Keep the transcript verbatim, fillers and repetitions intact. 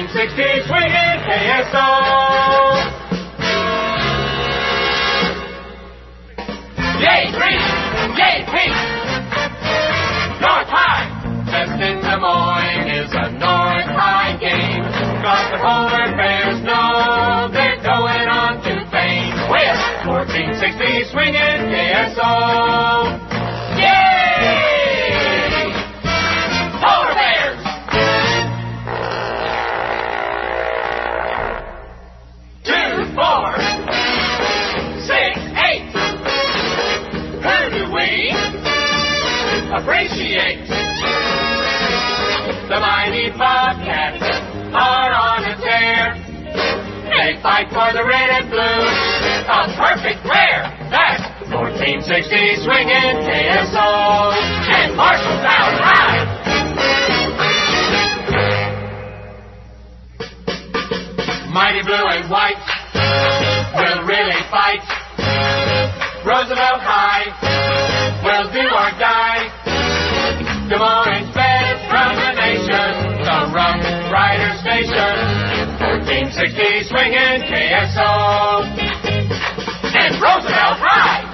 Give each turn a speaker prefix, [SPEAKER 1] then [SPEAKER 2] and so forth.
[SPEAKER 1] sixty swinging K S O. Yay green, yay pink, North High. Best in Des Moines is a North High game. Got the polar bears know they're going on to fame with fourteen sixty swinging K S O. Yay! Polar bears! Two, four, six, eight. Who do we appreciate? The mighty Bobcats are on a tear. They fight for the red and blue, a perfect pair. That's fourteen sixty swinging K S O and Marshalltown High. Mighty blue and white will really fight. Roosevelt High will do or die. Des Moines best from the nation, the Rough Rider Station. fourteen sixty swinging K S O and Roosevelt High.